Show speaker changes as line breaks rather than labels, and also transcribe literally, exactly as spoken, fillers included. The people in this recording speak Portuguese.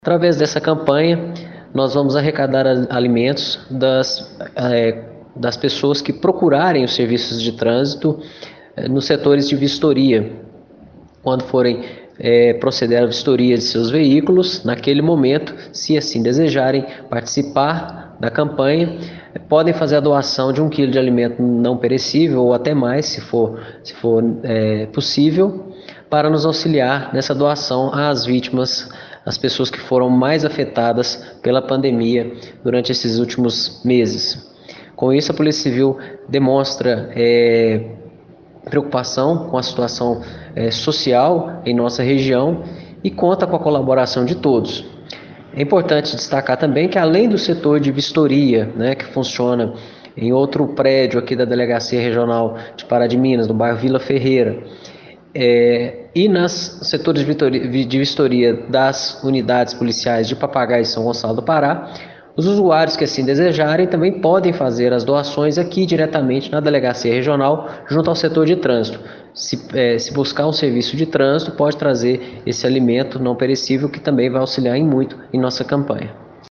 Através dessa campanha, nós vamos arrecadar alimentos das, é, das pessoas que procurarem os serviços de trânsito é, nos setores de vistoria. Quando forem é, proceder à vistoria de seus veículos, naquele momento, se assim desejarem participar da campanha, podem fazer a doação de um quilo de alimento não perecível ou até mais, se for, se for é, possível, para nos auxiliar nessa doação às vítimas, às pessoas que foram mais afetadas pela pandemia durante esses últimos meses. Com isso, a Polícia Civil demonstra é, preocupação com a situação é, social em nossa região e conta com a colaboração de todos. É importante destacar também que, além do setor de vistoria, né, que funciona em outro prédio aqui da Delegacia Regional de Pará de Minas, no bairro Vila Ferreira, é, e nos setores de vistoria das unidades policiais de Papagaio e São Gonçalo do Pará, os usuários que assim desejarem também podem fazer as doações aqui diretamente na Delegacia Regional, junto ao setor de trânsito. Se, é, se buscar um serviço de trânsito, pode trazer esse alimento não perecível que também vai auxiliar em muito em nossa campanha.